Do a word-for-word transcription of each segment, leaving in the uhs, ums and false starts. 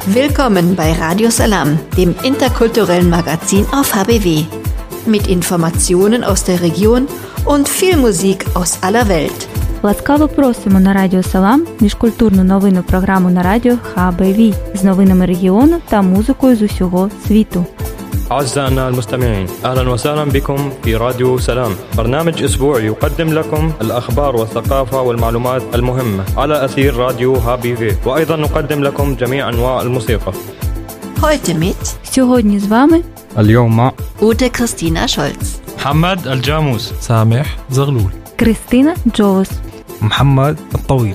Willkommen bei Radio Salam, dem interkulturellen Magazin auf H B W. Mit Informationen aus der Region und viel Musik aus aller Welt. Ласкаво просимо на Радіо Салам, міжкультурну новинну програму на радіо Х Б В з новинами регіону та музикою з усього світу. أعزائنا المستمعين، أهلا وسهلا بكم في راديو سلام، برنامج أسبوعي يقدم لكم الأخبار والثقافة والمعلومات المهمة على أثير راديو H B V، وأيضا نقدم لكم جميع أنواع الموسيقى. Heute mit Сьогодні з вами اليوم مع Ute Christina Scholz, محمد الجاموس، سامح زغلول، Кристина Джолос, محمد الطويل.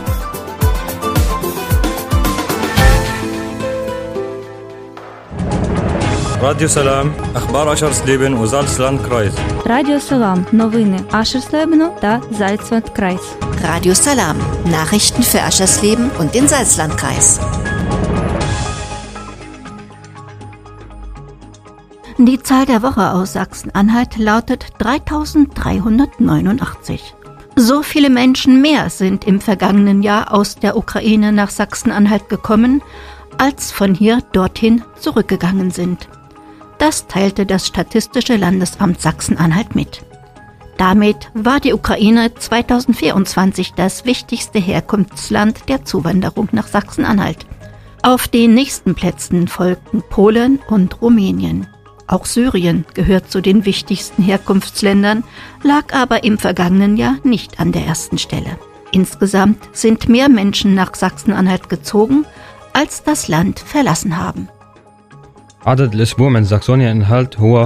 راديو سلام، أخبار أشرسليبن وزالتسلاند-Kreis. Радіо Салам, новини Ашерслебену та Зальцванд-Крайс. Radio Salam, Nachrichten für Aschersleben und den Salzlandkreis. Die Zahl der Woche aus Sachsen-Anhalt lautet dreitausenddreihundertneunundachtzig. So viele Menschen mehr sind im vergangenen Jahr aus der Ukraine nach Sachsen-Anhalt gekommen, als von hier dorthin zurückgegangen sind. Das teilte das Statistische Landesamt Sachsen-Anhalt mit. Damit war die Ukraine zweitausendvierundzwanzig das wichtigste Herkunftsland der Zuwanderung nach Sachsen-Anhalt. Auf den nächsten Plätzen folgten Polen und Rumänien. Auch Syrien gehört zu den wichtigsten Herkunftsländern, lag aber im vergangenen Jahr nicht an der ersten Stelle. Insgesamt sind mehr Menschen nach Sachsen-Anhalt gezogen, als das Land verlassen haben. عدد الأسبوع من ساكسونيا أنهالت هو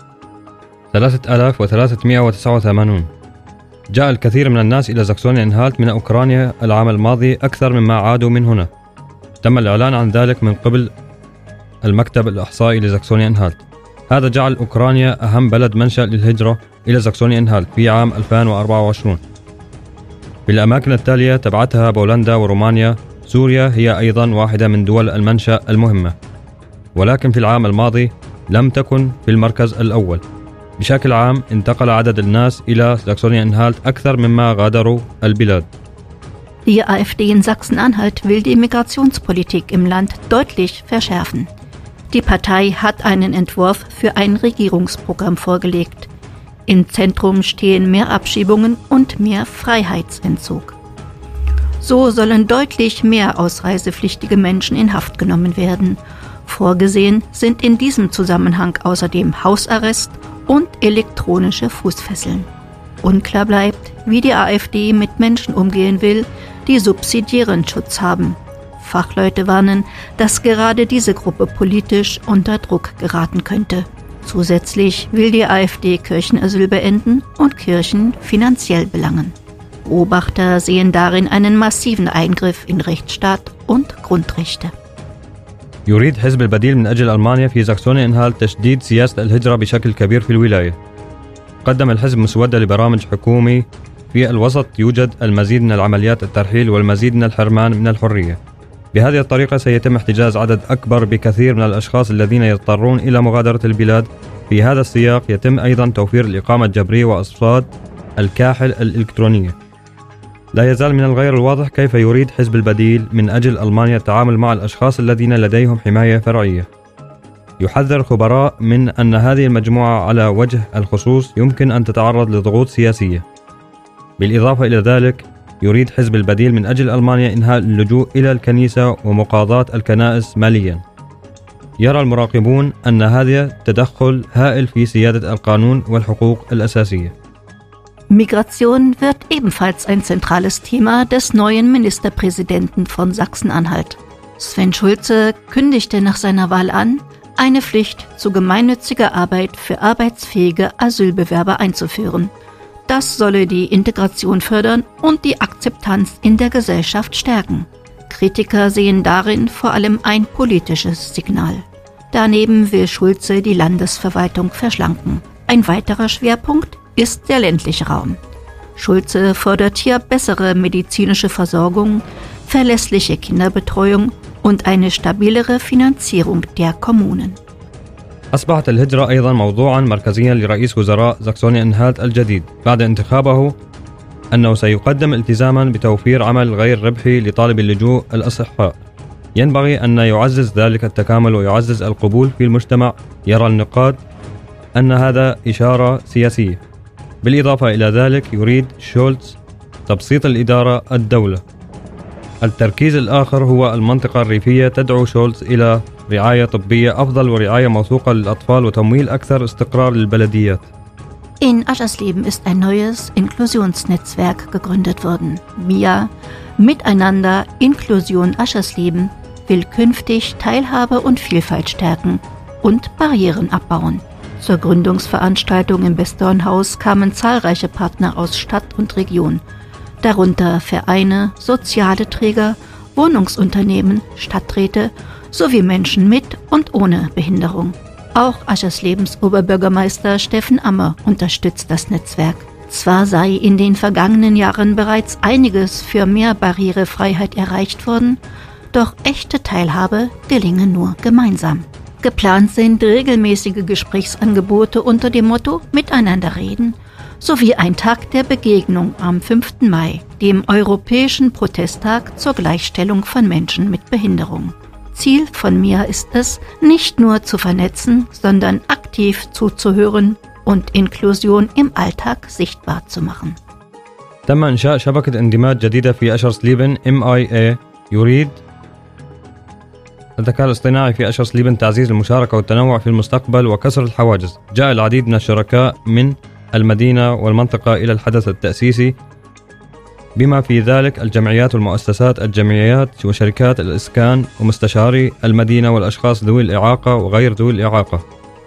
ثلاثة آلاف وثلاثمائة وتسعة وثمانين. جاء الكثير من الناس إلى ساكسونيا أنهالت من أوكرانيا العام الماضي أكثر مما عادوا من هنا. تم الإعلان عن ذلك من قبل المكتب الإحصائي لساكسونيا أنهالت. هذا جعل أوكرانيا أهم بلد منشأ للهجرة إلى ساكسونيا أنهالت في عام ألفين وأربعة وعشرين. بالأماكن التالية تبعتها بولندا ورومانيا. سوريا هي أيضا واحدة من دول المنشأ المهمة، ولكن في العام الماضي لم تكن في المركز الأول. بشكل عام انتقل عدد الناس إلى ساكسونيا أنهالت أكثر مما غادروا البلاد. Die AfD in Sachsen-Anhalt will die Migrationspolitik im Land deutlich verschärfen. Die Partei hat einen Entwurf für ein Regierungsprogramm vorgelegt. Im Zentrum stehen mehr Abschiebungen und mehr Freiheitsentzug. So sollen deutlich mehr ausreisepflichtige Menschen in Haft genommen werden. Vorgesehen sind in diesem Zusammenhang außerdem Hausarrest und elektronische Fußfesseln. Unklar bleibt, wie die AfD mit Menschen umgehen will, die subsidiären Schutz haben. Fachleute warnen, dass gerade diese Gruppe politisch unter Druck geraten könnte. Zusätzlich will die AfD Kirchenasyl beenden und Kirchen finanziell belangen. Beobachter sehen darin einen massiven Eingriff in Rechtsstaat und Grundrechte. يريد حزب البديل من أجل ألمانيا في ساكسونيا أنهالت تشديد سياسة الهجرة بشكل كبير في الولاية. قدم الحزب مسودة لبرامج حكومي. في الوسط يوجد المزيد من العمليات الترحيل والمزيد من الحرمان من الحرية. بهذه الطريقة سيتم احتجاز عدد أكبر بكثير من الأشخاص الذين يضطرون إلى مغادرة البلاد. في هذا السياق يتم أيضا توفير الإقامة الجبرية وأصفاد الكاحل الإلكترونية. لا يزال من الغير الواضح كيف يريد حزب البديل من أجل ألمانيا التعامل مع الأشخاص الذين لديهم حماية فرعية. يحذر خبراء من أن هذه المجموعة على وجه الخصوص يمكن أن تتعرض لضغوط سياسية. بالإضافة إلى ذلك يريد حزب البديل من أجل ألمانيا إنهاء اللجوء إلى الكنيسة ومقاضاة الكنائس ماليا. يرى المراقبون أن هذا تدخل هائل في سيادة القانون والحقوق الأساسية. Migration wird ebenfalls ein zentrales Thema des neuen Ministerpräsidenten von Sachsen-Anhalt. Sven Schulze kündigte nach seiner Wahl an, eine Pflicht zu gemeinnütziger Arbeit für arbeitsfähige Asylbewerber einzuführen. Das solle die Integration fördern und die Akzeptanz in der Gesellschaft stärken. Kritiker sehen darin vor allem ein politisches Signal. Daneben will Schulze die Landesverwaltung verschlanken. Ein weiterer Schwerpunkt ist der ländliche Raum. Schulze fordert hier bessere medizinische Versorgung, verlässliche Kinderbetreuung und eine stabilere Finanzierung der Kommunen. أصبحت الهجرة أيضا موضوعا مركزيا لرئيس وزراء ساكسونيا أنهالت الجديد بعد انتخابه أنه سيقدم التزاما بتوفير عمل غير ربحي لطالب اللجوء الأصحاء. ينبغي أن يعزز ذلك التكامل ويعزز القبول في المجتمع، يرى النقاد أن هذا إشارة سياسية. بالإضافة إلى ذلك يريد شولتز تبسيط الإدارة الدولة. التركيز الآخر هو المنطقة الريفية، تدعو شولتز إلى رعاية طبية أفضل ورعاية موثوقة للأطفال وتمويل أكثر استقرار للبلديات. In Aschersleben ist ein neues Inklusionsnetzwerk gegründet worden. M I A, Miteinander Inklusion Aschersleben, will künftig Teilhabe und Vielfalt stärken und Barrieren abbauen. Zur Gründungsveranstaltung im Westdornhaus kamen zahlreiche Partner aus Stadt und Region, darunter Vereine, soziale Träger, Wohnungsunternehmen, Stadträte sowie Menschen mit und ohne Behinderung. Auch Ascherslebens Oberbürgermeister Steffen Ammer unterstützt das Netzwerk. Zwar sei in den vergangenen Jahren bereits einiges für mehr Barrierefreiheit erreicht worden, doch echte Teilhabe gelinge nur gemeinsam. Geplant sind regelmäßige Gesprächsangebote unter dem Motto Miteinander reden sowie ein Tag der Begegnung am fünften Mai, dem Europäischen Protesttag zur Gleichstellung von Menschen mit Behinderung. Ziel von M I A ist es, nicht nur zu vernetzen, sondern aktiv zuzuhören und Inklusion im Alltag sichtbar zu machen. تم إنشاء شبكة اندماج جديدة في أشرسليبن إم آي إيه يريد الذكاء الاصطناعي في أشرسليبن تعزيز المشاركة والتنوع في المستقبل وكسر الحواجز. جاء العديد من الشركاء من المدينة والمنطقة إلى الحدث التأسيسي، بما في ذلك الجمعيات والمؤسسات، الجمعيات وشركات الإسكان ومستشاري المدينة والأشخاص ذوي الإعاقة وغير ذوي الإعاقة.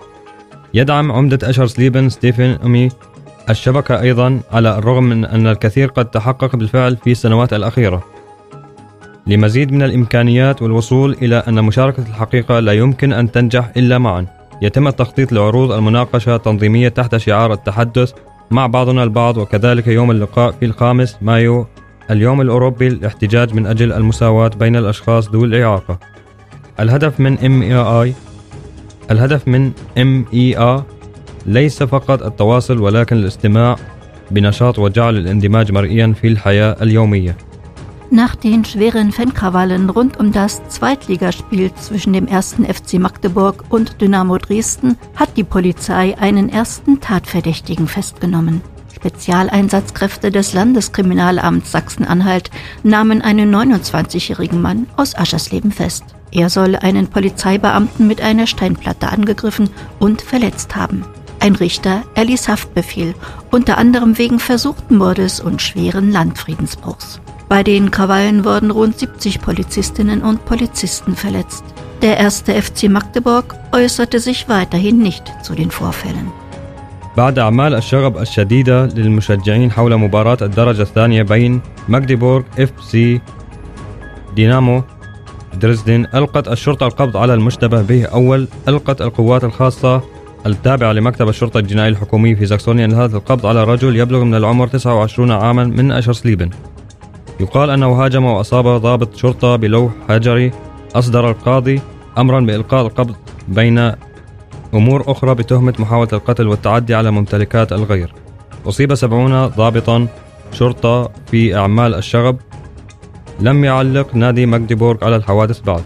يدعم عمدة أشرسليبن ستيفن أمي الشبكة أيضا، على الرغم من أن الكثير قد تحقق بالفعل في السنوات الأخيرة. لمزيد من الإمكانيات والوصول إلى أن مشاركة الحقيقة لا يمكن أن تنجح إلا معا، يتم التخطيط لعروض المناقشة تنظيمية تحت شعار التحدث مع بعضنا البعض، وكذلك يوم اللقاء في الخامس مايو اليوم الأوروبي للاحتجاج من أجل المساواة بين الأشخاص ذوي الإعاقة. الهدف من إم إي آي الهدف من إم إي آي ليس فقط التواصل ولكن الاستماع بنشاط وجعل الاندماج مرئيا في الحياة اليومية. Nach den schweren Fankrawallen rund um das Zweitligaspiel zwischen dem ersten F C Magdeburg und Dynamo Dresden hat die Polizei einen ersten Tatverdächtigen festgenommen. Spezialeinsatzkräfte des Landeskriminalamts Sachsen-Anhalt nahmen einen neunundzwanzigjährigen Mann aus Aschersleben fest. Er soll einen Polizeibeamten mit einer Steinplatte angegriffen und verletzt haben. Ein Richter erließ Haftbefehl, unter anderem wegen versuchten Mordes und schweren Landfriedensbruchs. Bei den Krawallen wurden rund siebzig Polizistinnen und Polizisten verletzt. Der erste F C Magdeburg äußerte sich weiterhin nicht zu den Vorfällen. بعد أعمال الشغب الشديدة للمشجعين حول مباراة الدرجة الثانية بين ماغديبورغ إف سي دينامو دريسدن، ألقت الشرطة القبض على المشتبه به. أول ألقت القوات الخاصة التابعة لمكتب الشرطة الجنائي الحكومي في ساكسونيا انهاء القبض على رجل يبلغ من العمر تسعة وعشرين عاما من أشرسليبن. يقال أنه هاجم وأصاب ضابط شرطة بلوح حجري. أصدر القاضي أمرا بإلقاء القبض بين أمور أخرى بتهمة محاولة القتل والتعدي على ممتلكات الغير. أصيب سبعون ضابطا شرطة في أعمال الشغب. لم يعلق نادي ماغديبورغ على الحوادث بعد.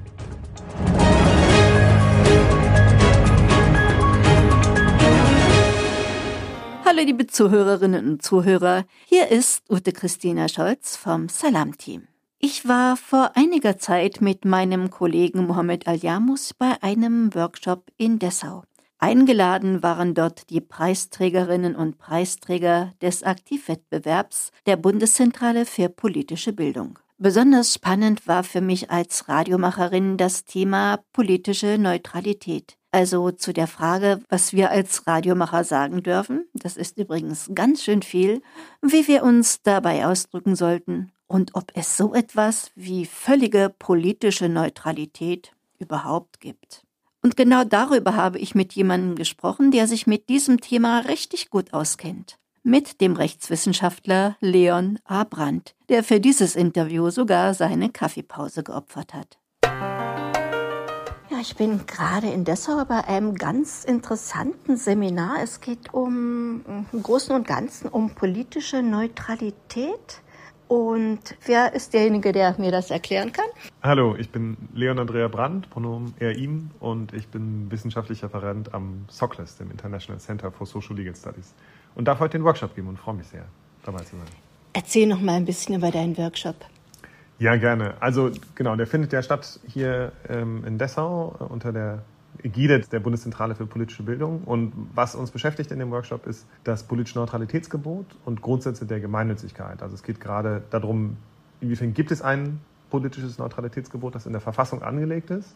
Hallo liebe Zuhörerinnen und Zuhörer, hier ist Ute Christina Scholz vom Salam-Team. Ich war vor einiger Zeit mit meinem Kollegen Mohammed Al-Yamus bei einem Workshop in Dessau. Eingeladen waren dort die Preisträgerinnen und Preisträger des Aktivwettbewerbs der Bundeszentrale für politische Bildung. Besonders spannend war für mich als Radiomacherin das Thema politische Neutralität. Also zu der Frage, was wir als Radiomacher sagen dürfen, das ist übrigens ganz schön viel, wie wir uns dabei ausdrücken sollten und ob es so etwas wie völlige politische Neutralität überhaupt gibt. Und genau darüber habe ich mit jemandem gesprochen, der sich mit diesem Thema richtig gut auskennt. Mit dem Rechtswissenschaftler Leon A. Brandt, der für dieses Interview sogar seine Kaffeepause geopfert hat. Ja, ich bin gerade in Dessau bei einem ganz interessanten Seminar. Es geht um, im Großen und Ganzen um politische Neutralität. Und wer ist derjenige, der mir das erklären kann? Hallo, ich bin Leon Andrea Brandt, Pronomen er, ihm, und ich bin wissenschaftlicher Referent am S O C L E S, dem International Center for Social Legal Studies. Und darf heute den Workshop geben und freue mich sehr, dabei zu sein. Erzähl noch mal ein bisschen über deinen Workshop. Ja, gerne. Also genau, der findet ja statt hier ähm, in Dessau äh, unter der Ägide der Bundeszentrale für politische Bildung. Und was uns beschäftigt in dem Workshop ist das politische Neutralitätsgebot und Grundsätze der Gemeinnützigkeit. Also es geht gerade darum, inwiefern gibt es ein politisches Neutralitätsgebot, das in der Verfassung angelegt ist,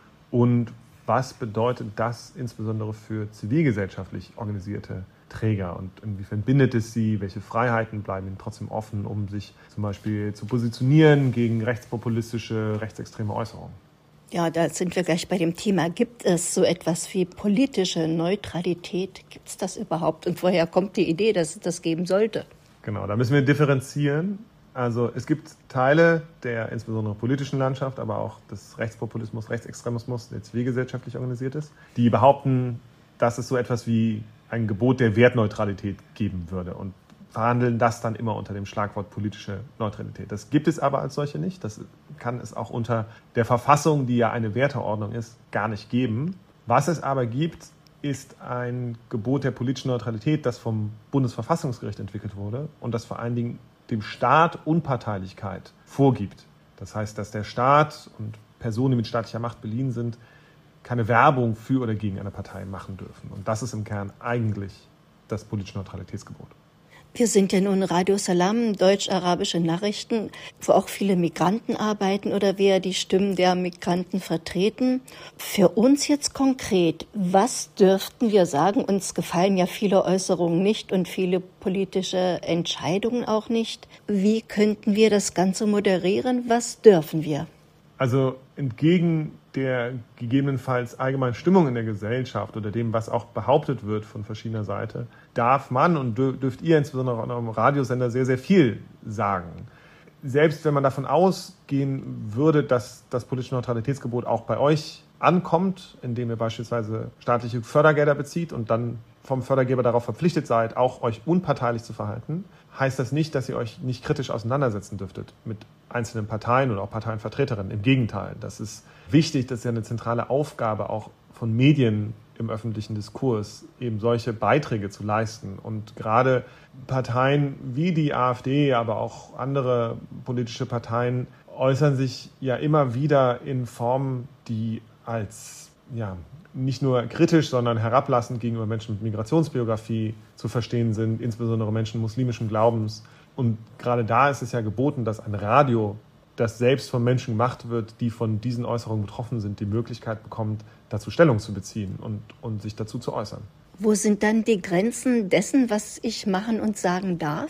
und was bedeutet das insbesondere für zivilgesellschaftlich organisierte Träger und inwiefern bindet es sie, welche Freiheiten bleiben ihnen trotzdem offen, um sich zum Beispiel zu positionieren gegen rechtspopulistische, rechtsextreme Äußerungen. Ja, da sind wir gleich bei dem Thema. Gibt es so etwas wie politische Neutralität? Gibt es das überhaupt? Und woher kommt die Idee, dass es das geben sollte? Genau, da müssen wir differenzieren. Also es gibt Teile der insbesondere politischen Landschaft, aber auch des Rechtspopulismus, Rechtsextremismus, der zivilgesellschaftlich organisiert ist, die behaupten, dass es so etwas wie ein Gebot der Wertneutralität geben würde und verhandeln das dann immer unter dem Schlagwort politische Neutralität. Das gibt es aber als solche nicht. Das kann es auch unter der Verfassung, die ja eine Werteordnung ist, gar nicht geben. Was es aber gibt, ist ein Gebot der politischen Neutralität, das vom Bundesverfassungsgericht entwickelt wurde und das vor allen Dingen dem Staat Unparteilichkeit vorgibt. Das heißt, dass der Staat und Personen, die mit staatlicher Macht beliehen sind, keine Werbung für oder gegen eine Partei machen dürfen. Und das ist im Kern eigentlich das politische Neutralitätsgebot. Wir sind ja nun Radio Salam, deutsch-arabische Nachrichten, wo auch viele Migranten arbeiten oder wir die Stimmen der Migranten vertreten. Für uns jetzt konkret, was dürften wir sagen? Uns gefallen ja viele Äußerungen nicht und viele politische Entscheidungen auch nicht. Wie könnten wir das Ganze moderieren? Was dürfen wir? Also entgegen der gegebenenfalls allgemeinen Stimmung in der Gesellschaft oder dem, was auch behauptet wird von verschiedener Seite, darf man und dürft ihr insbesondere auch am Radiosender sehr, sehr viel sagen. Selbst wenn man davon ausgehen würde, dass das politische Neutralitätsgebot auch bei euch ankommt, indem ihr beispielsweise staatliche Fördergelder bezieht und dann vom Fördergeber darauf verpflichtet seid, auch euch unparteilich zu verhalten, heißt das nicht, dass ihr euch nicht kritisch auseinandersetzen dürftet mit einzelnen Parteien oder auch Parteienvertreterinnen. Im Gegenteil, das ist wichtig, das ist ja eine zentrale Aufgabe auch von Medien im öffentlichen Diskurs, eben solche Beiträge zu leisten. Und gerade Parteien wie die AfD, aber auch andere politische Parteien äußern sich ja immer wieder in Formen, die als ja, nicht nur kritisch, sondern herablassend gegenüber Menschen mit Migrationsbiografie zu verstehen sind, insbesondere Menschen muslimischen Glaubens. Und gerade da ist es ja geboten, dass ein Radio, das selbst von Menschen gemacht wird, die von diesen Äußerungen betroffen sind, die Möglichkeit bekommt, dazu Stellung zu beziehen und, und sich dazu zu äußern. Wo sind dann die Grenzen dessen, was ich machen und sagen darf?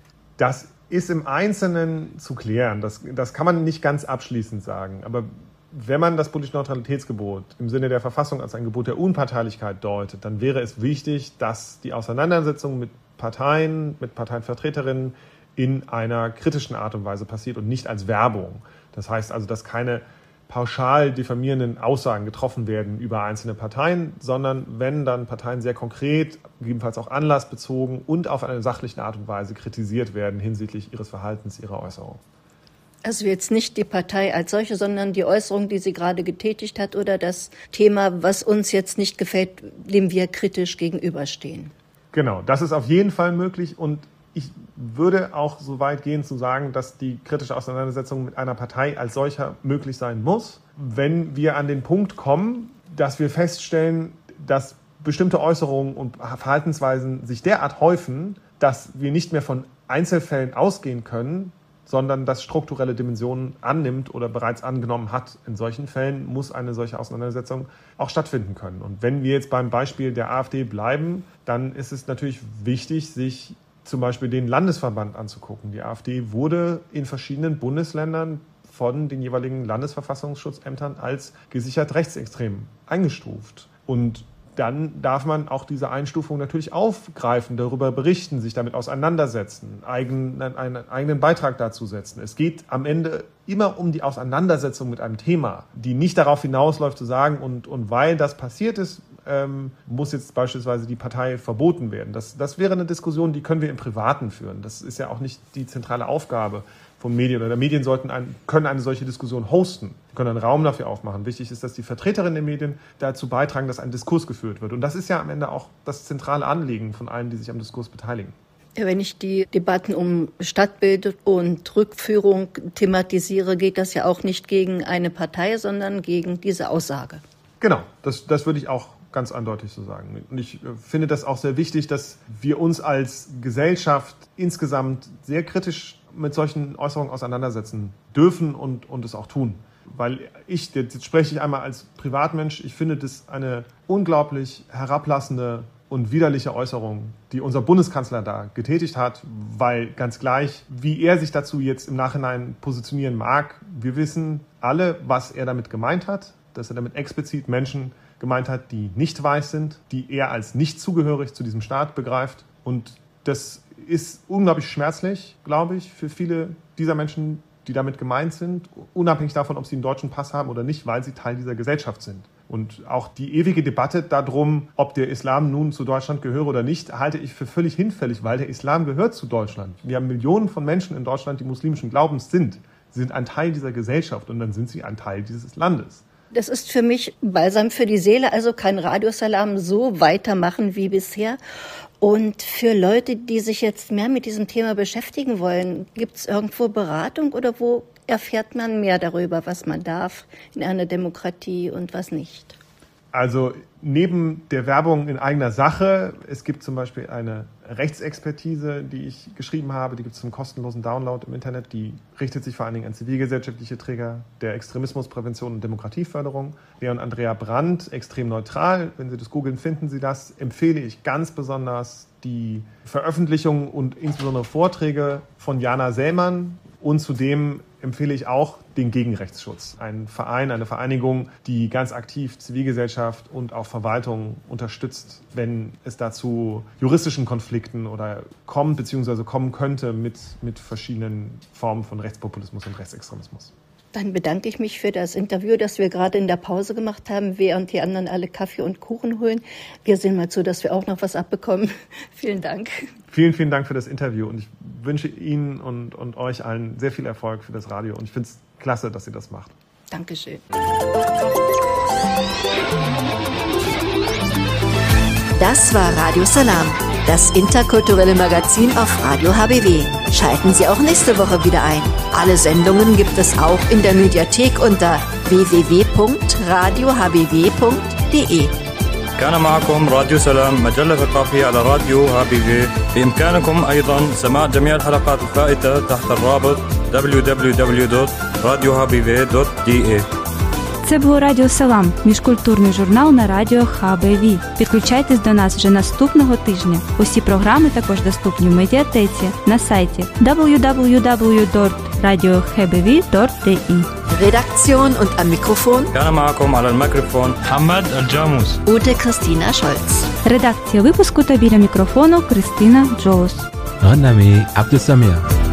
Das ist im Einzelnen zu klären. Das, das kann man nicht ganz abschließend sagen. Aber wenn man das politische Neutralitätsgebot im Sinne der Verfassung als ein Gebot der Unparteilichkeit deutet, dann wäre es wichtig, dass die Auseinandersetzung mit Parteien, mit Parteienvertreterinnen in einer kritischen Art und Weise passiert und nicht als Werbung. Das heißt also, dass keine pauschal diffamierenden Aussagen getroffen werden über einzelne Parteien, sondern wenn dann Parteien sehr konkret, gegebenenfalls auch anlassbezogen und auf eine sachliche Art und Weise kritisiert werden hinsichtlich ihres Verhaltens, ihrer Äußerung. Also jetzt nicht die Partei als solche, sondern die Äußerung, die sie gerade getätigt hat oder das Thema, was uns jetzt nicht gefällt, dem wir kritisch gegenüberstehen. Genau, das ist auf jeden Fall möglich und ich würde auch so weit gehen zu sagen, dass die kritische Auseinandersetzung mit einer Partei als solcher möglich sein muss, wenn wir an den Punkt kommen, dass wir feststellen, dass bestimmte Äußerungen und Verhaltensweisen sich derart häufen, dass wir nicht mehr von Einzelfällen ausgehen können, sondern das strukturelle Dimensionen annimmt oder bereits angenommen hat. In solchen Fällen muss eine solche Auseinandersetzung auch stattfinden können. Und wenn wir jetzt beim Beispiel der AfD bleiben, dann ist es natürlich wichtig, sich zum Beispiel den Landesverband anzugucken. Die AfD wurde in verschiedenen Bundesländern von den jeweiligen Landesverfassungsschutzämtern als gesichert rechtsextrem eingestuft. Und dann darf man auch diese Einstufung natürlich aufgreifen, darüber berichten, sich damit auseinandersetzen, eigen, einen eigenen Beitrag dazu setzen. Es geht am Ende immer um die Auseinandersetzung mit einem Thema, die nicht darauf hinausläuft zu sagen, und, und weil das passiert ist, ähm, muss jetzt beispielsweise die Partei verboten werden. Das, das wäre eine Diskussion, die können wir im Privaten führen. Das ist ja auch nicht die zentrale Aufgabe von Medien. Oder Medien sollten ein, können eine solche Diskussion hosten, können einen Raum dafür aufmachen. Wichtig ist, dass die Vertreterinnen der Medien dazu beitragen, dass ein Diskurs geführt wird. Und das ist ja am Ende auch das zentrale Anliegen von allen, die sich am Diskurs beteiligen. Wenn ich die Debatten um Stadtbild und Rückführung thematisiere, geht das ja auch nicht gegen eine Partei, sondern gegen diese Aussage. Genau, das, das würde ich auch ganz eindeutig so sagen. Und ich finde das auch sehr wichtig, dass wir uns als Gesellschaft insgesamt sehr kritisch mit solchen Äußerungen auseinandersetzen dürfen und, und es auch tun. Weil ich, jetzt spreche ich einmal als Privatmensch, ich finde das eine unglaublich herablassende und widerliche Äußerung, die unser Bundeskanzler da getätigt hat, weil ganz gleich, wie er sich dazu jetzt im Nachhinein positionieren mag, wir wissen alle, was er damit gemeint hat, dass er damit explizit Menschen gemeint hat, die nicht weiß sind, die er als nicht zugehörig zu diesem Staat begreift. Und das ist unglaublich schmerzlich, glaube ich, für viele dieser Menschen, die damit gemeint sind, unabhängig davon, ob sie einen deutschen Pass haben oder nicht, weil sie Teil dieser Gesellschaft sind. Und auch die ewige Debatte darum, ob der Islam nun zu Deutschland gehöre oder nicht, halte ich für völlig hinfällig, weil der Islam gehört zu Deutschland. Wir haben Millionen von Menschen in Deutschland, die muslimischen Glaubens sind. Sie sind ein Teil dieser Gesellschaft und dann sind sie ein Teil dieses Landes. Das ist für mich Balsam für die Seele, also kein Radiosalam, so weitermachen wie bisher. Und für Leute, die sich jetzt mehr mit diesem Thema beschäftigen wollen, gibt es irgendwo Beratung oder wo erfährt man mehr darüber, was man darf in einer Demokratie und was nicht? Also neben der Werbung in eigener Sache, es gibt zum Beispiel eine Rechtsexpertise, die ich geschrieben habe, die gibt es zum kostenlosen Download im Internet, die richtet sich vor allen Dingen an zivilgesellschaftliche Träger der Extremismusprävention und Demokratieförderung. Lea und Andrea Brandt, extrem neutral, wenn Sie das googeln, finden Sie das, empfehle ich ganz besonders die Veröffentlichungen und insbesondere Vorträge von Jana Sellmann. Und zudem empfehle ich auch den Gegenrechtsschutz. Ein Verein, eine Vereinigung, die ganz aktiv Zivilgesellschaft und auch Verwaltung unterstützt, wenn es dazu juristischen Konflikten oder kommt bzw. kommen könnte mit, mit verschiedenen Formen von Rechtspopulismus und Rechtsextremismus. Dann bedanke ich mich für das Interview, das wir gerade in der Pause gemacht haben, während die anderen alle Kaffee und Kuchen holen. Wir sehen mal zu, dass wir auch noch was abbekommen. Vielen Dank. Vielen, vielen Dank für das Interview und ich wünsche Ihnen und, und euch allen sehr viel Erfolg für das Radio und ich finde es klasse, dass ihr das macht. Dankeschön. Das war Radio Salam, das interkulturelle Magazin auf Radio H B W. Schalten Sie auch nächste Woche wieder ein. Alle Sendungen gibt es auch in der Mediathek unter w w w punkt radio h b w punkt d e. كان معكم راديو سلام مجلة ثقافية على راديو ها بي في. بإمكانكم أيضا سماع جميع الحلقات الفائتة تحت الرابط دبليو دبليو دبليو دوت راديو ها بي في دوت ді ей. Це було Радіо Салам, міжкультурний журнал на радіо Ха Б В. Підключайтесь до нас вже наступного тижня. Усі програми також доступні в медіатеці на сайті дабл-ю дабл-ю дабл-ю точка радіо ха б в точка д і. Redaktion und am Mikrofon كان معكم على الميكروفون محمد الجاموس. Ute Christina Scholz. Редакція випуску та біля мікрофону Кристина Джоус. غنمي عبد السميع.